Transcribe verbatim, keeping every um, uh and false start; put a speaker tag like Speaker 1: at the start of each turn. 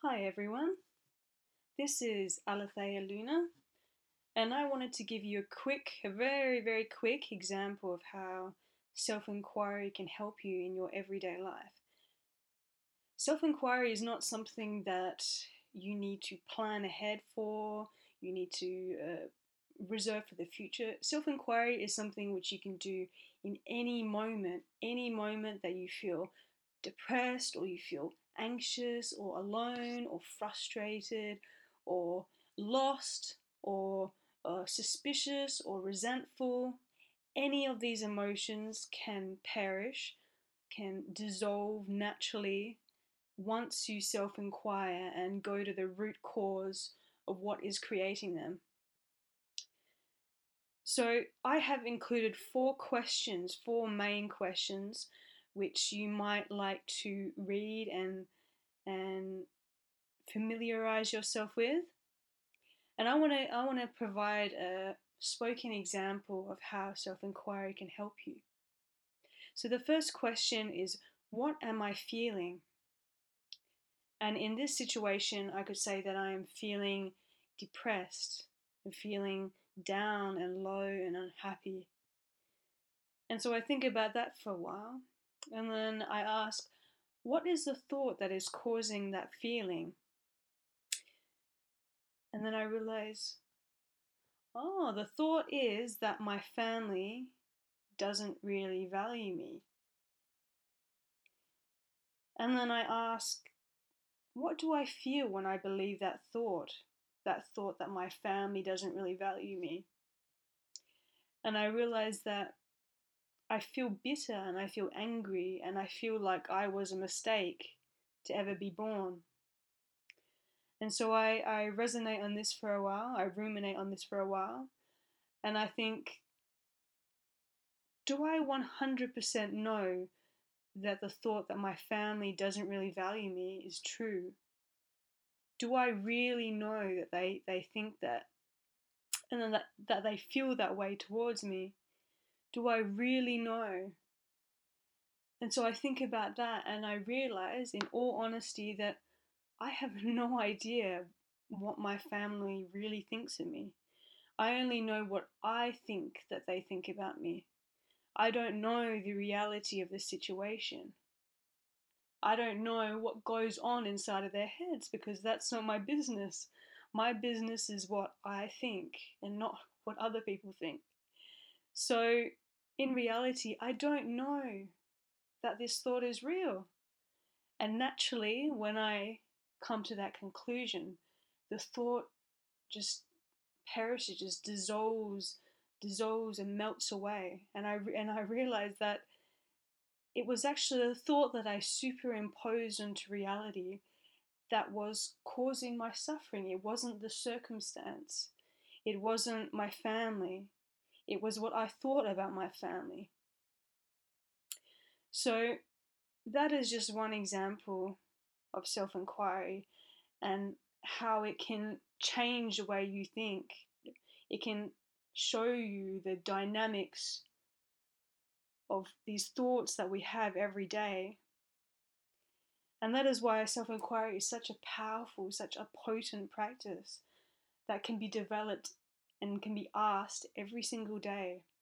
Speaker 1: Hi everyone, this is Alethea Luna, and I wanted to give you a quick, a very, very quick example of how self inquiry can help you in your everyday life. Self inquiry is not something that you need to plan ahead for, you need to uh, reserve for the future. Self inquiry is something which you can do in any moment, any moment that you feel depressed or you feel anxious or alone or frustrated or lost or uh, suspicious or resentful. Any of these emotions can perish, can dissolve naturally once you self inquire and go to the root cause of what is creating them. So, I have included four questions, four main questions, which you might like to read and and familiarize yourself with. And I want to I want to provide a spoken example of how self-inquiry can help you. So the first question is, what am I feeling? And in this situation, I could say that I am feeling depressed. I'm feeling down and low and unhappy. And so I think about that for a while. And then I ask, what is the thought that is causing that feeling? And then I realize, oh, the thought is that my family doesn't really value me. And then I ask, what do I feel when I believe that thought? That thought that my family doesn't really value me. And I realize that I feel bitter and I feel angry and I feel like I was a mistake to ever be born. And so I, I resonate on this for a while, I ruminate on this for a while, and I think, do I one hundred percent know that the thought that my family doesn't really value me is true? Do I really know that they, they think that, and then that, that they feel that way towards me? Do I really know? And so I think about that and I realize, in all honesty, that I have no idea what my family really thinks of me. I only know what I think that they think about me. I don't know the reality of the situation. I don't know what goes on inside of their heads because that's not my business. My business is what I think and not what other people think. So, in reality, I don't know that this thought is real. And naturally, when I come to that conclusion, the thought just perishes, just dissolves, dissolves and melts away. And I and I realize that it was actually the thought that I superimposed onto reality that was causing my suffering. It wasn't the circumstance. It wasn't my family. It was what I thought about my family. So that is just one example of self inquiry and how it can change the way you think. It can show you the dynamics of these thoughts that we have every day. And that is why self inquiry is such a powerful, such a potent practice that can be developed and can be asked every single day.